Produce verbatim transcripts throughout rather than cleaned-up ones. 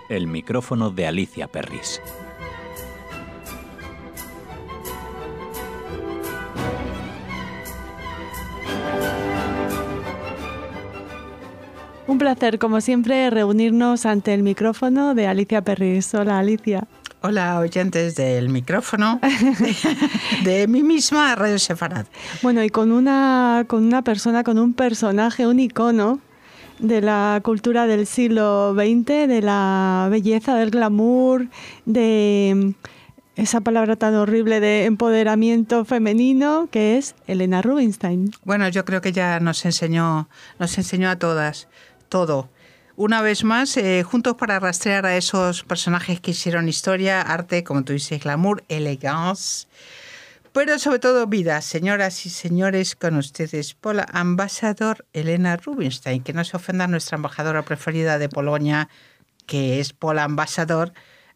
El micrófono de Alicia Perris. Un placer, como siempre, reunirnos ante el micrófono de Alicia Perris. Hola, Alicia. Hola, oyentes del micrófono de, de mí misma, Radio Sefarad. Bueno, y con una, con una persona, con un personaje, un icono de la cultura del siglo veinte, de la belleza, del glamour, de esa palabra tan horrible de empoderamiento femenino, que es Helena Rubinstein. Bueno, yo creo que ya nos enseñó, nos enseñó a todas todo. Una vez más, eh, juntos para rastrear a esos personajes que hicieron historia, arte, como tú dices, glamour, elegancia, pero sobre todo vida. Señoras y señores, con ustedes, Pola Ambassador Helena Rubinstein, que no se ofenda nuestra embajadora preferida de Polonia, que es Pola Ambassador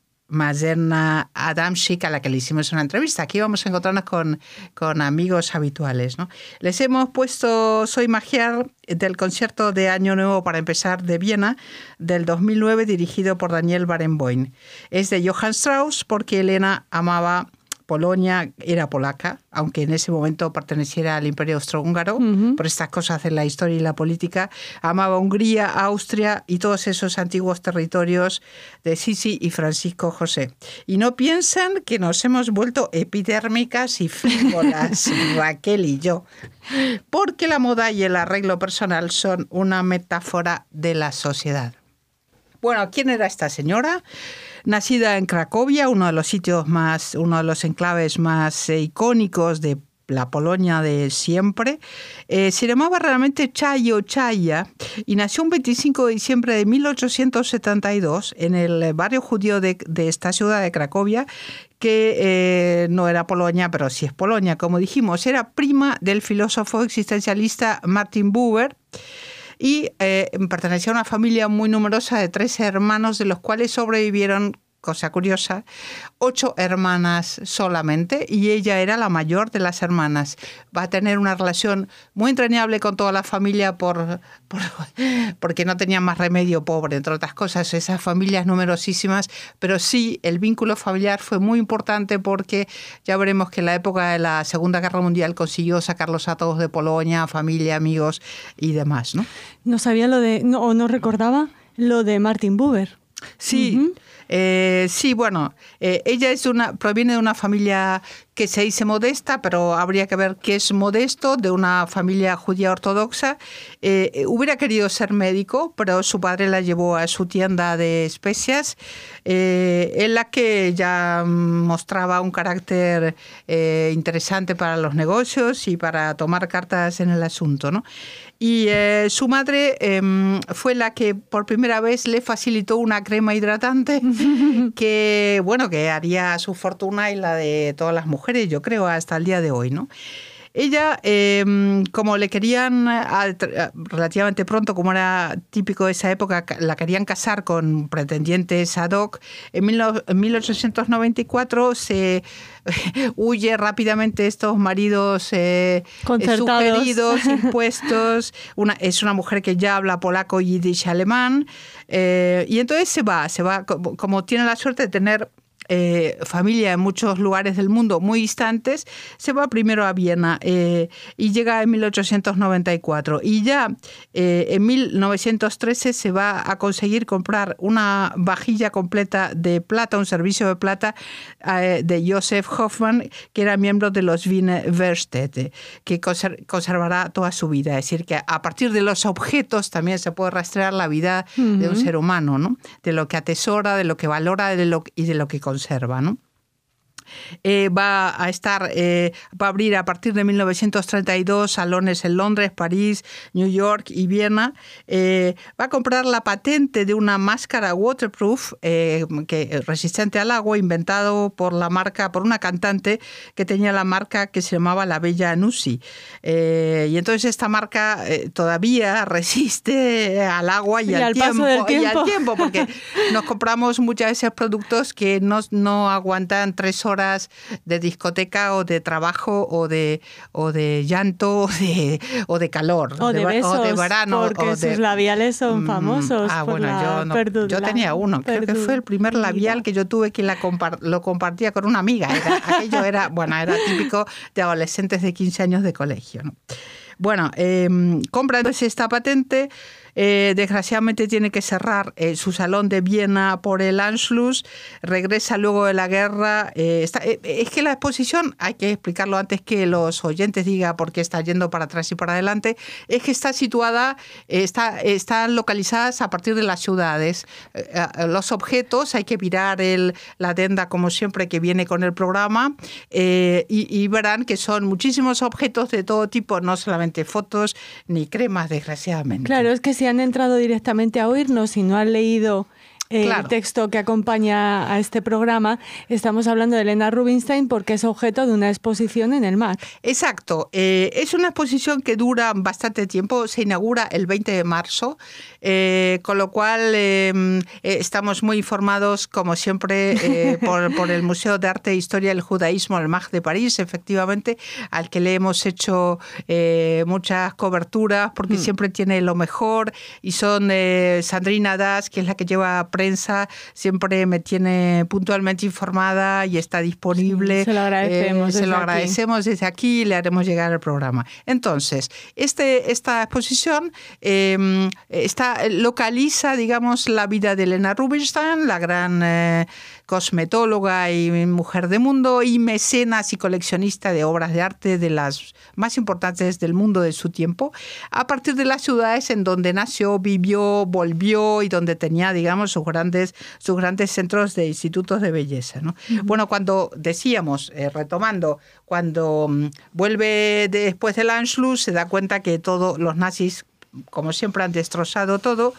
Marzena Adamczyk, a la que le hicimos una entrevista. Aquí vamos a encontrarnos con, con amigos habituales, ¿no? Les hemos puesto Soy Magiar del concierto de Año Nuevo para empezar de Viena del dos mil nueve, dirigido por Daniel Barenboim. Es de Johann Strauss porque Helena amaba Polonia, era polaca, aunque en ese momento perteneciera al Imperio Austrohúngaro, uh-huh. por estas cosas de la historia y la política. Amaba Hungría, Austria y todos esos antiguos territorios de Sisi y Francisco José. Y no piensan que nos hemos vuelto epidérmicas y frívolas, Raquel y yo, porque la moda y el arreglo personal son una metáfora de la sociedad. Bueno, ¿quién era esta señora? Nacida en Cracovia, uno de los sitios más, uno de los enclaves más eh, icónicos de la Polonia de siempre. Eh, se llamaba realmente Chayo Chaya y nació un veinticinco de diciembre de mil ochocientos setenta y dos en el barrio judío de, de esta ciudad de Cracovia, que eh, no era Polonia, pero sí es Polonia, como dijimos. Era prima del filósofo existencialista Martin Buber. Y eh, pertenecía a una familia muy numerosa de tres hermanos, de los cuales sobrevivieron, cosa curiosa, ocho hermanas solamente, y ella era la mayor de las hermanas. Va a tener una relación muy entrañable con toda la familia por, por, porque no tenía más remedio, pobre, entre otras cosas, esas familias numerosísimas, pero sí, el vínculo familiar fue muy importante porque ya veremos que en la época de la Segunda Guerra Mundial consiguió sacarlos a todos de Polonia, familia, amigos y demás, ¿no? No sabía lo de, no, o no recordaba lo de Martin Buber. Sí, uh-huh. eh, sí, bueno, eh, ella es una, proviene de una familia que se dice modesta, pero habría que ver qué es modesto, de una familia judía ortodoxa. Eh, hubiera querido ser médico, pero su padre la llevó a su tienda de especias, eh, en la que ya mostraba un carácter eh, interesante para los negocios y para tomar cartas en el asunto, ¿no? Y eh, su madre eh, fue la que por primera vez le facilitó una crema hidratante que, bueno, que haría su fortuna y la de todas las mujeres, yo creo, hasta el día de hoy, ¿no? Ella, eh, como le querían relativamente pronto, como era típico de esa época, la querían casar con pretendientes ad hoc, en mil ochocientos noventa y cuatro se huye rápidamente estos maridos eh, sugeridos, impuestos. Una, es una mujer que ya habla polaco, yiddish, alemán, eh, y entonces se va, se va, como, como tiene la suerte de tener Eh, familia en muchos lugares del mundo muy distantes, se va primero a Viena eh, y llega en mil ochocientos noventa y cuatro. Y ya eh, en mil novecientos trece se va a conseguir comprar una vajilla completa de plata, un servicio de plata eh, de Joseph Hoffmann, que era miembro de los Wiener Werkstätte, que conser- conservará toda su vida. Es decir, que a partir de los objetos también se puede rastrear la vida uh-huh. de un ser humano, ¿no? De lo que atesora, de lo que valora de lo, y de lo que conserva. Conserva, ¿no? Eh, va a estar, eh, va a abrir a partir de mil novecientos treinta y dos salones en Londres, París, New York y Viena. Eh, va a comprar la patente de una máscara waterproof eh, que, resistente al agua, inventado por la marca, por una cantante que tenía la marca que se llamaba La Bella Nusi. Eh, y entonces esta marca eh, todavía resiste al agua y, y al, al tiempo, paso del tiempo. y al tiempo, porque nos compramos muchas veces productos que no, no aguantan tres horas horas de discoteca o de trabajo o de, o de llanto o de, o de calor. O de, de besos, o de verano. Porque o de, sus labiales son famosos. Ah, por bueno, la yo, no, perdu, yo tenía uno. Creo que fue el primer labial que yo tuve que la compar, lo compartía con una amiga. Era, aquello era, bueno, era típico de adolescentes de quince años de colegio, ¿no? Bueno, eh, compra entonces esta patente. Eh, desgraciadamente tiene que cerrar eh, su salón de Viena por el Anschluss, regresa luego de la guerra. Eh, está, eh, es que la exposición, hay que explicarlo antes que los oyentes digan por qué está yendo para atrás y para adelante, es que está situada, eh, está, están localizadas a partir de las ciudades. Eh, los objetos, hay que mirar el, la adenda como siempre que viene con el programa eh, y, y verán que son muchísimos objetos de todo tipo, no solamente fotos ni cremas, desgraciadamente. Claro, es que si han entrado directamente a oírnos y no han leído eh, claro. el texto que acompaña a este programa, estamos hablando de Helena Rubinstein porque es objeto de una exposición en el M A C. Exacto. Eh, es una exposición que dura bastante tiempo. Se inaugura el veinte de marzo, eh, con lo cual eh, estamos muy informados, como siempre, eh, por, por el Museo de Arte e Historia del Judaísmo, el M A C de París, efectivamente, al que le hemos hecho eh, muchas coberturas porque mm. siempre tiene lo mejor. Y son eh, Sandrina Das, que es la que lleva prensa, siempre me tiene puntualmente informada y está disponible. Sí, se lo agradecemos. Eh, se lo aquí. agradecemos desde aquí y le haremos llegar el programa. Entonces, este, esta exposición eh, está, localiza, digamos, la vida de Helena Rubinstein, la gran eh, cosmetóloga y mujer de mundo y mecenas y coleccionista de obras de arte de las más importantes del mundo de su tiempo, a partir de las ciudades en donde nació, vivió, volvió y donde tenía, digamos, sus grandes, sus grandes centros de institutos de belleza, ¿no? Uh-huh. Bueno, cuando decíamos, eh, retomando, cuando um, vuelve después del Anschluss, se da cuenta que todos los nazis, como siempre, han destrozado todo.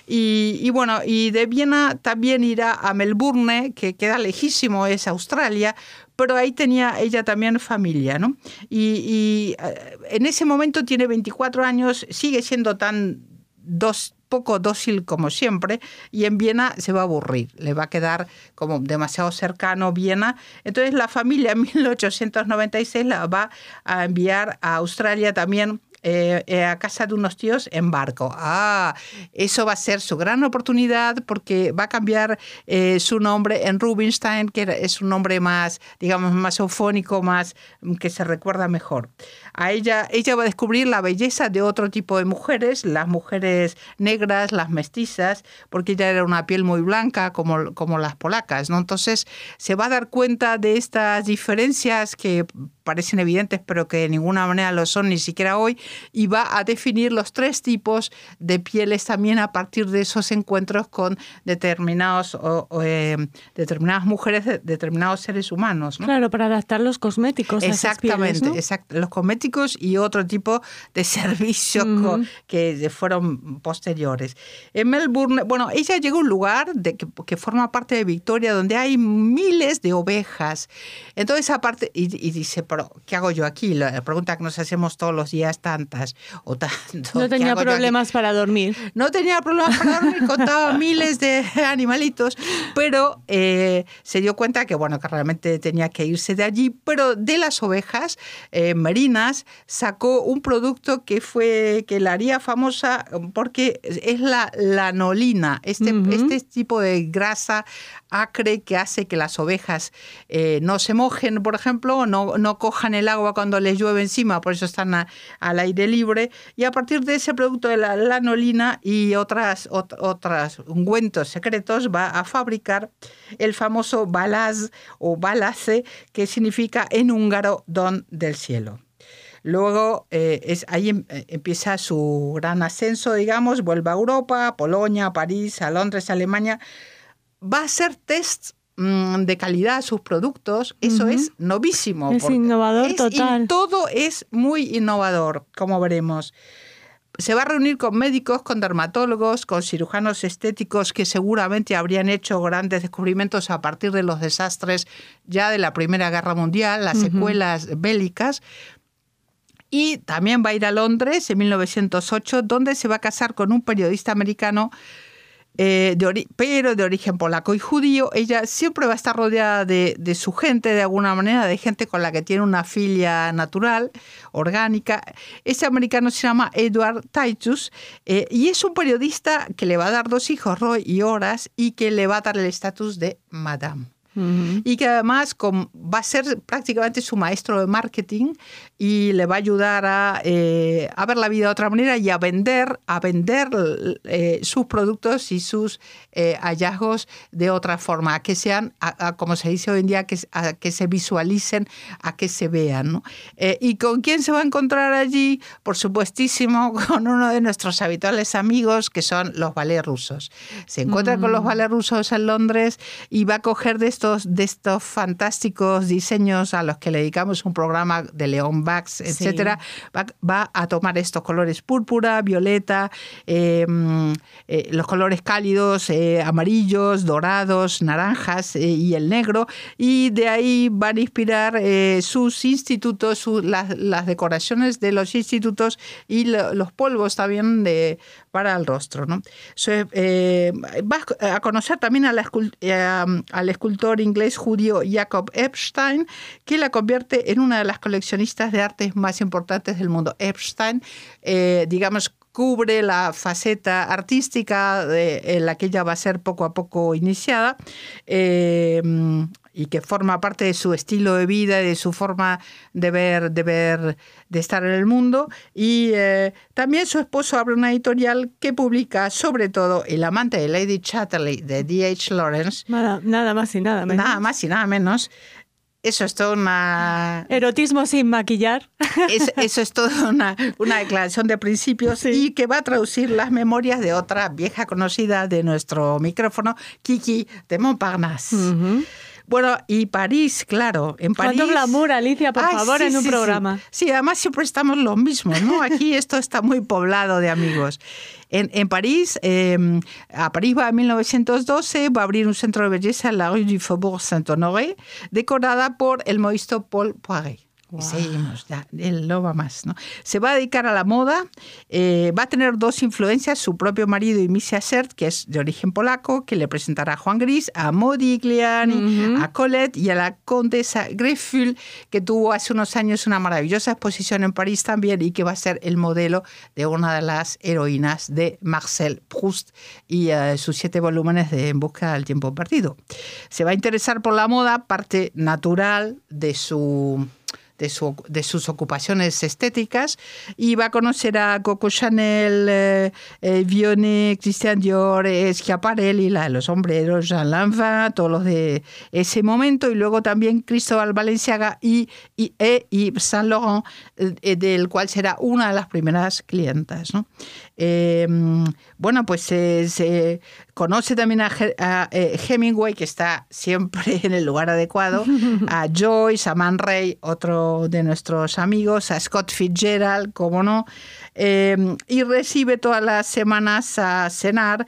Y, y bueno, y de Viena también irá a Melbourne, que queda lejísimo, es Australia, pero ahí tenía ella también familia, ¿no? Y, y en ese momento tiene veinticuatro años, sigue siendo tan dos, poco dócil como siempre, y en Viena se va a aburrir, le va a quedar como demasiado cercano Viena. Entonces la familia en mil ochocientos noventa y seis la va a enviar a Australia también, Eh, eh, a casa de unos tíos en barco. Ah, eso va a ser su gran oportunidad porque va a cambiar eh, su nombre en Rubinstein, que es un nombre más, digamos, más eufónico, más que se recuerda mejor. A ella, ella va a descubrir la belleza de otro tipo de mujeres, las mujeres negras, las mestizas, porque ella era una piel muy blanca, como, como las polacas, ¿no? Entonces se va a dar cuenta de estas diferencias que parecen evidentes, pero que de ninguna manera lo son, ni siquiera hoy, y va a definir los tres tipos de pieles también a partir de esos encuentros con determinados o, o, eh, determinadas mujeres, de, determinados seres humanos, ¿no? Claro, para adaptar los cosméticos. Exactamente, a esas pieles, ¿no? exact, los cosméticos y otro tipo de servicios uh-huh. que fueron posteriores. En Melbourne, bueno, ella llegó a un lugar de, que, que forma parte de Victoria, donde hay miles de ovejas. Entonces, aparte, y, y dice, pero ¿qué hago yo aquí? La pregunta que nos hacemos todos los días, tantas o tanto. No tenía problemas para dormir. No tenía problemas para dormir, contaba miles de animalitos, pero eh, se dio cuenta que, bueno, que realmente tenía que irse de allí, pero de las ovejas eh, merinas sacó un producto que fue que la haría famosa porque es la lanolina, este, uh-huh. este tipo de grasa acre que hace que las ovejas eh, no se mojen, por ejemplo, no, no cojan el agua cuando les llueve encima, por eso están a, al aire libre, y a partir de ese producto de la lanolina y otras, ot, otras ungüentos secretos va a fabricar el famoso balaz o balace, que significa en húngaro don del cielo. Luego eh, es, ahí em, empieza su gran ascenso, digamos, vuelve a Europa, a Polonia, a París, a Londres, a Alemania. Va a hacer tests mmm, de calidad a sus productos, eso uh-huh. es novísimo. Es innovador es, total. Y todo es muy innovador, como veremos. Se va a reunir con médicos, con dermatólogos, con cirujanos estéticos que seguramente habrían hecho grandes descubrimientos a partir de los desastres ya de la Primera Guerra Mundial, las uh-huh. secuelas bélicas. Y también va a ir a Londres en mil novecientos ocho, donde se va a casar con un periodista americano eh, de ori- pero de origen polaco y judío. Ella siempre va a estar rodeada de, de su gente, de alguna manera, de gente con la que tiene una filia natural, orgánica. Ese americano se llama Edward Titus eh, y es un periodista que le va a dar dos hijos, Roy y Horace, y que le va a dar el estatus de Madame. Uh-huh. Y que además con, va a ser prácticamente su maestro de marketing y le va a ayudar a, eh, a ver la vida de otra manera y a vender, a vender eh, sus productos y sus eh, hallazgos de otra forma, a que sean, a, a, como se dice hoy en día, a que, a que se visualicen, a que se vean, ¿no? Eh, ¿Y con quién se va a encontrar allí? Por supuestísimo, con uno de nuestros habituales amigos, que son los ballets rusos. Se encuentra mm. con los ballets rusos en Londres y va a coger de estos de estos fantásticos diseños a los que le dedicamos un programa de Leon Bax, etcétera, sí. va, va a tomar estos colores púrpura, violeta, eh, eh, los colores cálidos, eh, amarillos, dorados, naranjas eh, y el negro, y de ahí van a inspirar eh, sus institutos, su, las, las decoraciones de los institutos y lo, los polvos también de, para el rostro, ¿no? So, eh, va a conocer también a la escult- eh, al escultor inglés judío Jacob Epstein, que la convierte en una de las coleccionistas de artes más importantes del mundo. Epstein, eh, digamos, cubre la faceta artística de, en la que ella va a ser poco a poco iniciada eh, y que forma parte de su estilo de vida, de su forma de ver, de ver, de estar en el mundo. Y eh, también su esposo abre una editorial que publica sobre todo El amante de Lady Chatterley de D H Lawrence. Nada, nada más y nada menos. Nada más y nada menos. Eso es todo una... Erotismo sin maquillar. Es, eso es toda una, una declaración de principios sí. y que va a traducir las memorias de otra vieja conocida de nuestro micrófono, Kiki de Montparnasse. Uh-huh. Bueno, y París, claro, en París... ¿Cuánto glamour, Alicia, por Ay, favor, sí, en un sí, programa? Sí. sí, además siempre estamos los mismos, ¿no? Aquí esto está muy poblado de amigos. En, en París, eh, a París va en mil novecientos doce, va a abrir un centro de belleza en la rue du Faubourg Saint-Honoré, decorada por el modisto Paul Poiret. Wow. Y seguimos, ya, él no va más, ¿no? Se va a dedicar a la moda, eh, va a tener dos influencias, su propio marido y Misia Sert, que es de origen polaco, que le presentará a Juan Gris, a Modigliani, uh-huh. a Colette y a la condesa Grefful, que tuvo hace unos años una maravillosa exposición en París también y que va a ser el modelo de una de las heroínas de Marcel Proust y uh, sus siete volúmenes de En busca del tiempo perdido. Se va a interesar por la moda, parte natural de su... De, su, de sus ocupaciones estéticas, y va a conocer a Coco Chanel, eh, eh, Vionnet, Christian Dior, eh, Schiaparelli, la de los sombreros, Jean Lanvin, todos los de ese momento, y luego también Cristóbal Balenciaga y, y, e Yves Saint Laurent, eh, del cual será una de las primeras clientas, ¿no? Eh, bueno, pues eh, se conoce también a, a, a Hemingway, que está siempre en el lugar adecuado, a Joyce, a Man Ray, otro de nuestros amigos, a Scott Fitzgerald, como no, eh, y recibe todas las semanas a cenar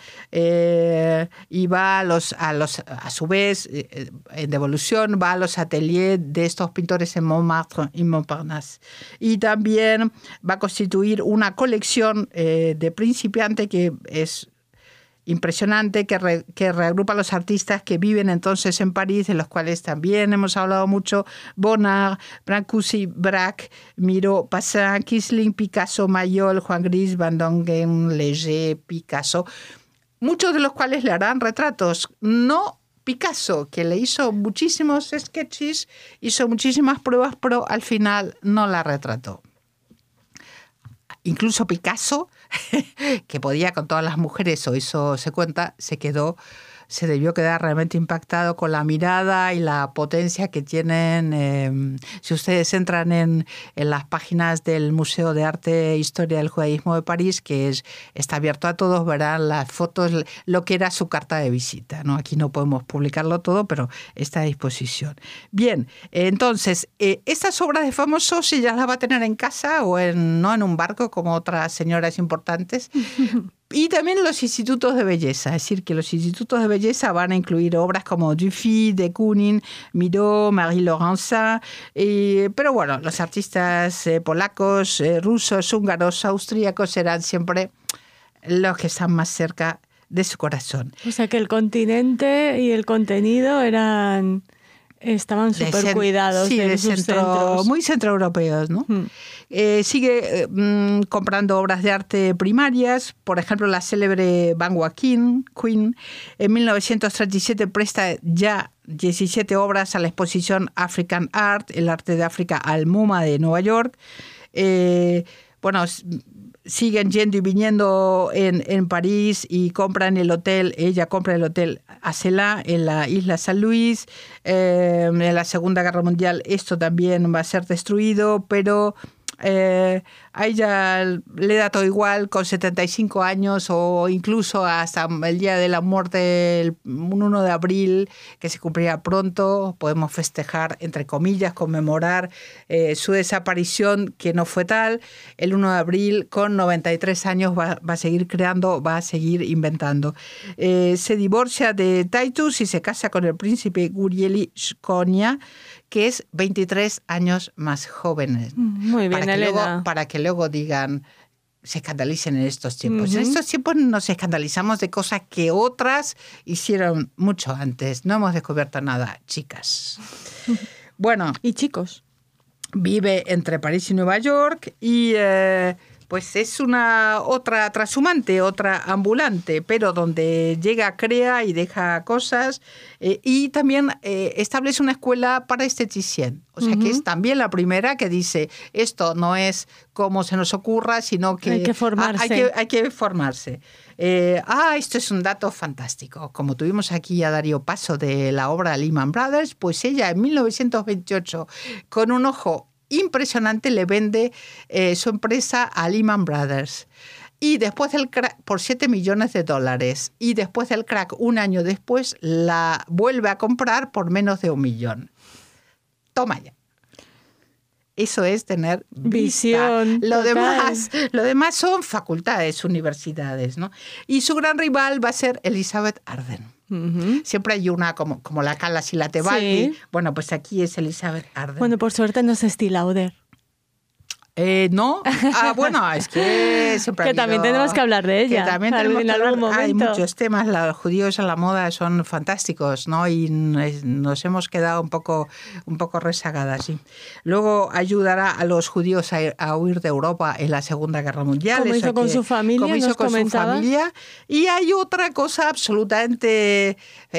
eh, y va a los, a los, a su vez, eh, en devolución, va a los ateliers de estos pintores en Montmartre y Montparnasse. Y también va a constituir una colección eh, de principiante que es impresionante, que, re, que reagrupa a los artistas que viven entonces en París, de los cuales también hemos hablado mucho: Bonnard, Brancusi, Braque, Miro, Poussin, Kisling, Picasso, Mayol, Juan Gris, Van Dongen, Léger, Picasso, muchos de los cuales le harán retratos. No Picasso, que le hizo muchísimos sketches, hizo muchísimas pruebas, pero al final no la retrató. Incluso Picasso, que podía con todas las mujeres, o eso se cuenta, se quedó, se debió quedar realmente impactado con la mirada y la potencia que tienen. Eh, si ustedes entran en, en las páginas del Museo de Arte e Historia del Judaísmo de París, que es, está abierto a todos, verán las fotos, lo que era su carta de visita, ¿no? Aquí no podemos publicarlo todo, pero está a disposición. Bien, entonces, eh, estas obras de famosos ella las va a tener en casa o en, no en un barco como otras señoras importantes. Y también los institutos de belleza, es decir, que los institutos de belleza van a incluir obras como Dufy, de Kooning, Miró, Marie Laurencin, eh, pero bueno, los artistas eh, polacos, eh, rusos, húngaros, austríacos serán siempre los que están más cerca de su corazón. O sea que el continente y el contenido eran estaban súper cuidados sí, de, de sus centro, centros. Muy centroeuropeos, ¿no? Hmm. Eh, sigue eh, comprando obras de arte primarias, por ejemplo, la célebre Van Joaquin Queen. En mil novecientos treinta y siete presta ya diecisiete obras a la exposición African Art, el arte de África, al MoMA de Nueva York. Eh, bueno, siguen yendo y viniendo en, en París y compran el hotel, ella compra el hotel Acela en la isla San Luis. Eh, en la Segunda Guerra Mundial esto también va a ser destruido, pero eh, a ella le da todo igual, con setenta y cinco años o incluso hasta el día de la muerte, el uno de abril, que se cumplirá pronto, podemos festejar, entre comillas, conmemorar eh, su desaparición, que no fue tal. El uno de abril, con noventa y tres años, va, va a seguir creando, va a seguir inventando. Eh, se divorcia de Titus y se casa con el príncipe Gurieli Shkonia, que es veintitrés años más joven. Muy bien, para que Elena. luego, para que luego digan, se escandalicen en estos tiempos. Uh-huh. En estos tiempos nos escandalizamos de cosas que otras hicieron mucho antes. No hemos descubierto nada, chicas. Bueno. Y chicos. Vive entre París y Nueva York y eh, pues es una otra trashumante, otra ambulante, pero donde llega, crea y deja cosas. Eh, y también eh, establece una escuela para esteticien. O sea, uh-huh. que es también la primera que dice, esto no es como se nos ocurra, sino que hay que formarse. Hay que, hay que formarse. Eh, ah, esto es un dato fantástico. Como tuvimos aquí a Darío Paso de la obra Lehman Brothers, pues ella en mil novecientos veintiocho, con un ojo impresionante, le vende eh, su empresa a Lehman Brothers. Y después del crack, por siete millones de dólares. Y después del crack, un año después, la vuelve a comprar por menos de un millón. Toma ya. Eso es tener visión. Lo total. demás, lo demás son facultades, universidades, ¿no? Y su gran rival va a ser Elizabeth Arden. Uh-huh. Siempre hay una como, como la Callas y la Tebaldi. Sí. Bueno, pues aquí es Elizabeth Arden. Bueno, por suerte no es Estée Lauder. Eh, no, ah, bueno, es que siempre que ha habido, también tenemos que hablar de ella. Que también tenemos en que algún hablar, momento. Hay muchos temas, los judíos en la moda son fantásticos, ¿no? Y nos hemos quedado un poco, un poco rezagadas, sí. Luego ayudará a los judíos a, a huir de Europa en la Segunda Guerra Mundial. Como hizo Eso con que, su familia, como hizo nos con comentaba. su familia. Y hay otra cosa absolutamente,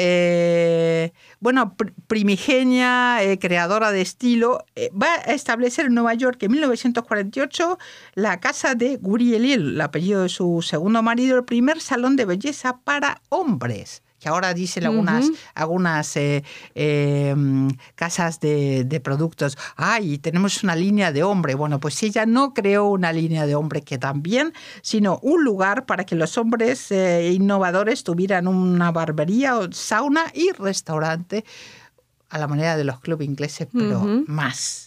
eh, bueno, primigenia, eh, creadora de estilo. Eh, va a establecer en Nueva York en mil novecientos cuarenta y ocho la casa de Guri Elil, el apellido de su segundo marido, el primer salón de belleza para hombres, que ahora dicen algunas, uh-huh. algunas eh, eh, casas de, de productos. ¡Ay, tenemos una línea de hombre! Bueno, pues ella no creó una línea de hombre que también, sino un lugar para que los hombres eh, innovadores tuvieran una barbería, sauna y restaurante a la manera de los clubes ingleses, pero uh-huh. más.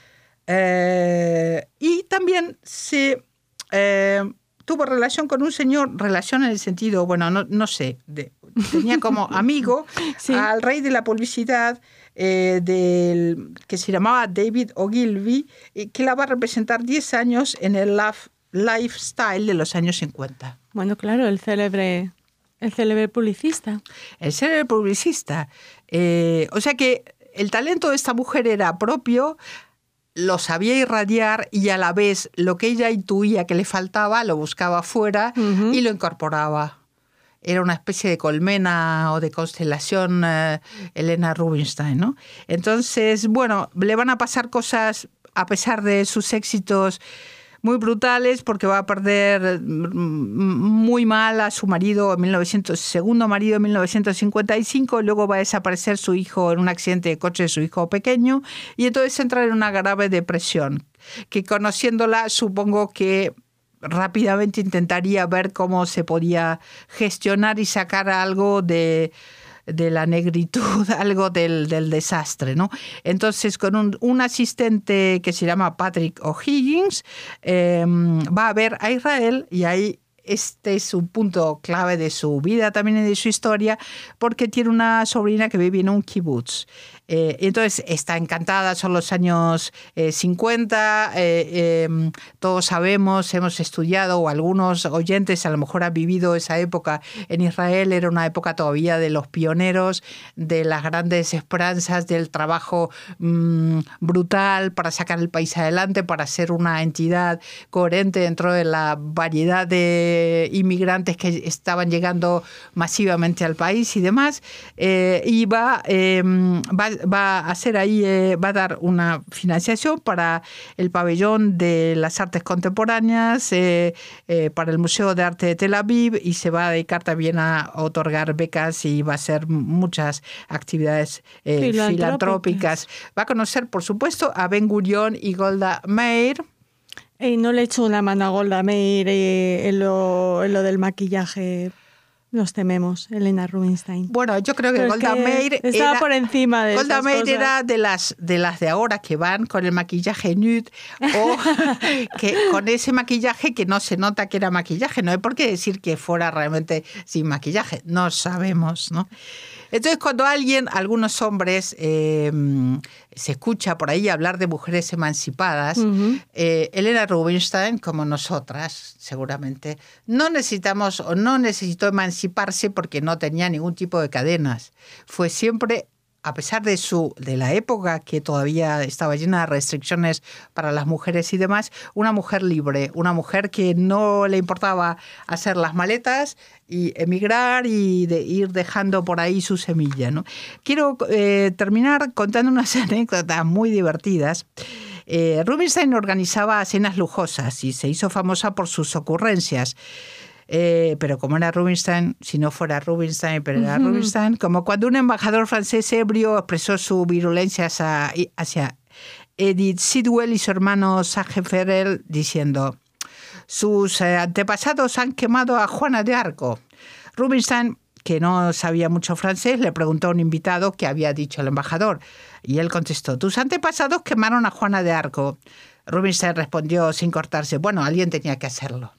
Eh, y también se eh, tuvo relación con un señor, relación en el sentido, bueno, no, no sé, de, tenía como amigo sí. al rey de la publicidad eh, del, que se llamaba David Ogilvy, y que la va a representar diez años en el Love, Lifestyle de los años cincuenta. Bueno, claro, el célebre, el célebre publicista. El célebre publicista. Eh, o sea que el talento de esta mujer era propio, lo sabía irradiar y a la vez lo que ella intuía que le faltaba lo buscaba afuera uh-huh. y lo incorporaba. Era una especie de colmena o de constelación uh, Elena Rubinstein, ¿no? Entonces, bueno, le van a pasar cosas a pesar de sus éxitos muy brutales, porque va a perder muy mal a su marido, en mil novecientos, segundo marido en mil novecientos cincuenta y cinco, luego va a desaparecer su hijo en un accidente de coche de su hijo pequeño, y entonces entra en una grave depresión, que conociéndola supongo que rápidamente intentaría ver cómo se podía gestionar y sacar algo de... de la negritud, algo del, del desastre, ¿no? Entonces, con un, un asistente que se llama Patrick O'Higgins, eh, va a ver a Israel, y ahí este es un punto clave de su vida también y de su historia, porque tiene una sobrina que vive en un kibutz. Eh, entonces está encantada, son los años eh, cincuenta, eh, eh, todos sabemos, hemos estudiado, o algunos oyentes a lo mejor han vivido esa época en Israel, era una época todavía de los pioneros, de las grandes esperanzas, del trabajo mmm, brutal para sacar el país adelante, para ser una entidad coherente dentro de la variedad de inmigrantes que estaban llegando masivamente al país y demás, eh, y va, eh, va va a hacer ahí, eh, va a dar una financiación para el pabellón de las artes contemporáneas, eh, eh, para el Museo de Arte de Tel Aviv, y se va a dedicar también a otorgar becas y va a hacer muchas actividades eh, filantrópicas. filantrópicas. Va a conocer, por supuesto, a Ben Gurion y Golda Meir. Y no le echo una mano a Golda Meir eh, en, lo, en lo del maquillaje. Nos tememos, Elena Rubinstein. Bueno, yo creo que Pero Golda es que Meir estaba era, por encima de Golda esas Meir cosas. era de las de las de ahora que van con el maquillaje nude o que con ese maquillaje que no se nota que era maquillaje. No hay por qué decir que fuera realmente sin maquillaje. No sabemos, ¿no? Entonces, cuando alguien, algunos hombres, eh, se escucha por ahí hablar de mujeres emancipadas, uh-huh. eh, Elena Rubinstein, como nosotras, seguramente, no necesitamos o no necesitó emanciparse porque no tenía ningún tipo de cadenas. Fue siempre, a pesar de su de la época que todavía estaba llena de restricciones para las mujeres y demás, una mujer libre, una mujer que no le importaba hacer las maletas y emigrar y de ir dejando por ahí su semilla, ¿no? Quiero eh, terminar contando unas anécdotas muy divertidas. Eh, Rubinstein organizaba cenas lujosas y se hizo famosa por sus ocurrencias. Eh, pero como era Rubinstein, si no fuera Rubinstein, pero era uh-huh. Rubinstein, como cuando un embajador francés ebrio expresó su virulencia hacia, hacia Edith Sidwell y su hermano Sage Ferrell diciendo: sus eh, antepasados han quemado a Juana de Arco. Rubinstein, que no sabía mucho francés, le preguntó a un invitado qué había dicho el embajador. Y él contestó: tus antepasados quemaron a Juana de Arco. Rubinstein respondió sin cortarse: bueno, alguien tenía que hacerlo.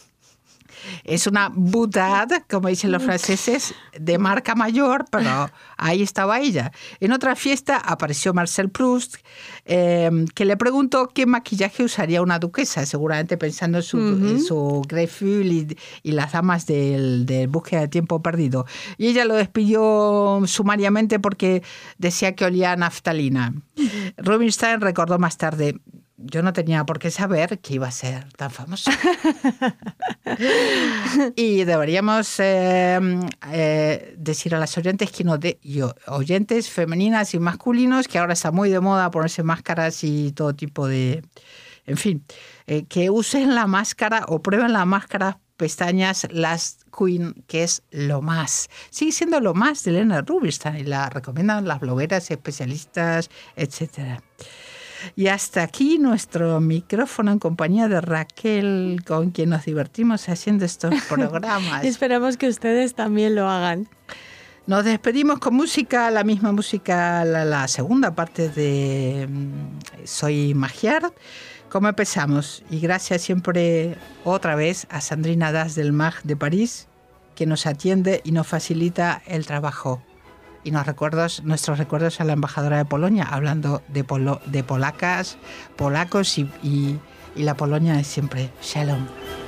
Es una boutade, como dicen los franceses, de marca mayor, pero ahí estaba ella. En otra fiesta apareció Marcel Proust, eh, que le preguntó qué maquillaje usaría una duquesa, seguramente pensando en su, uh-huh. en su Greyful y, y las damas del, del Búsqueda de Tiempo Perdido. Y ella lo despidió sumariamente porque decía que olía a naftalina. Rubinstein recordó más tarde: yo no tenía por qué saber que iba a ser tan famoso. Y deberíamos eh, eh, decir a las oyentes que no de, yo, oyentes femeninas y masculinos, que ahora está muy de moda ponerse máscaras y todo tipo de... En fin, eh, que usen la máscara o prueben la máscara, pestañas Last Queen, que es lo más. Sigue siendo lo más de Elena Rubinstein y la recomiendan las blogueras, especialistas, etcétera. Y hasta aquí nuestro micrófono en compañía de Raquel, con quien nos divertimos haciendo estos programas. Esperamos que ustedes también lo hagan. Nos despedimos con música, la misma música, la, la segunda parte de Soy Magiar. ¿Cómo empezamos? Y gracias siempre otra vez a Sandrina Das del M A G de París, que nos atiende y nos facilita el trabajo. Y nos recuerdos, nuestros recuerdos a la embajadora de Polonia, hablando de, polo, de polacas, polacos y, y, y la Polonia de siempre. Shalom.